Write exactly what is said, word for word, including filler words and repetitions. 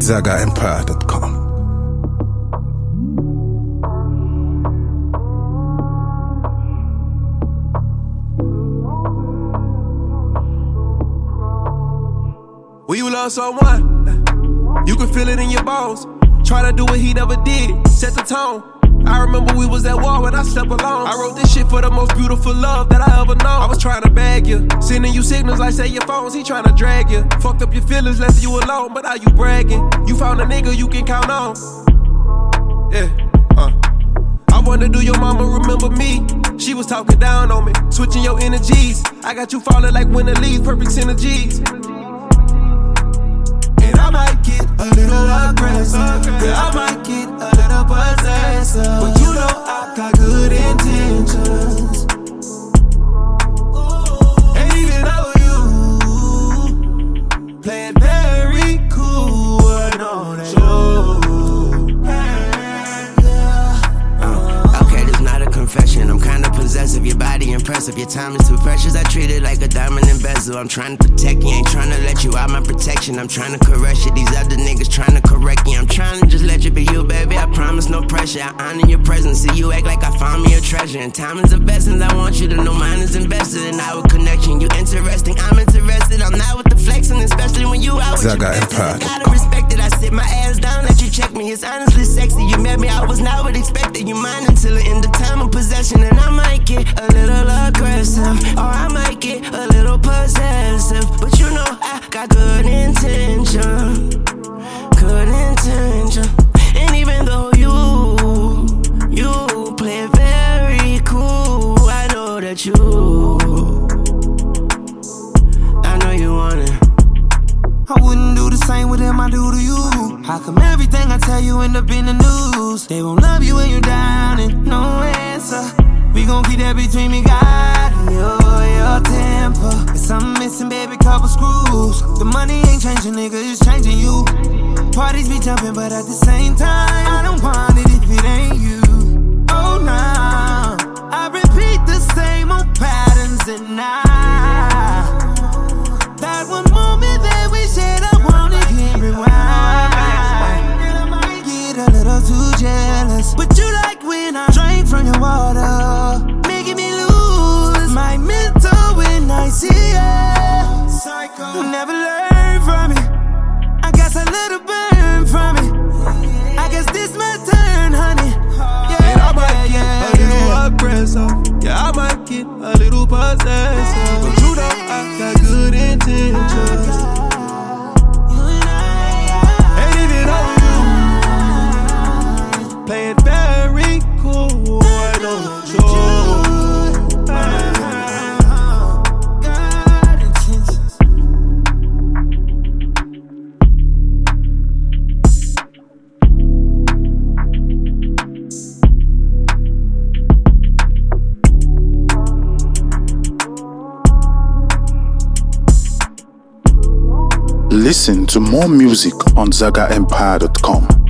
Zaga Empire dot com. When you love someone, you can feel it in your bones. Try to do what he never did, set the tone. I remember we was at war when I slept alone. I wrote this shit for the most beautiful love that I ever known. I was trying to bag you, sending you signals like say your phones, he trying to drag you. Fucked up your feelings, left you alone, but now you bragging. You found a nigga you can count on. Yeah, uh. I wonder, do your mama remember me? She was talking down on me, switching your energies. I got you falling like winter leaves, perfect synergies. And I might get a little aggressive, yeah, I might get a little possessive, but you know I got good intentions. And even though you play it very cool, I know that you. Okay, this not a confession. I'm kinda possessive, your body impressive. Your time is too precious, I treat it like a diamond and bezel. I'm trying to protect you, ain't trying to let you out my protection. I'm trying to caress you, these other niggas trying to correct you. I'm trying to just let you be you, baby, I promise no pressure. I honor your presence, see you act like I found me a treasure. And time is of essence, I want you to know mine is invested in our connection. You interesting, I'm interested, I'm not with the flexing, especially when you out with your besties. I gotta respect it, I sit my ass down, let you check me. It's honestly sexy, you met me, I was not what expected. You mine until the end of time of possession. And I might get a little aggressive, or I might get a little possessive, but you know I got good intention, good intention. And even though you, you play very cool, I know that you, I know you want it. I wouldn't do the same with them I do to you. How come everything I tell you end up in the news? They won't love you when you're down and no answer. We gon' keep that between me, God, and your, your temper. Cause I'm missing, baby, couple screws. The money ain't changing, nigga, it's changing you. Parties be jumping, but at the same time, I don't want it if it ain't you. Oh, nah, I repeat the same old patterns and now that one moment that we shared, I wanna hit rewind. And I might get a little too jealous, but you like when I drink from your water, making me lose my mental when I see you. Psycho, never learn from it. I guess a little burn from it. I guess this my turn, honey. Yeah, and I might get yeah, a little yeah. aggressive. Yeah, I might get a little possessive, but you know I got good intentions. And even though you play it very cool, I know that you. Listen to more music on Zaga Empire dot com.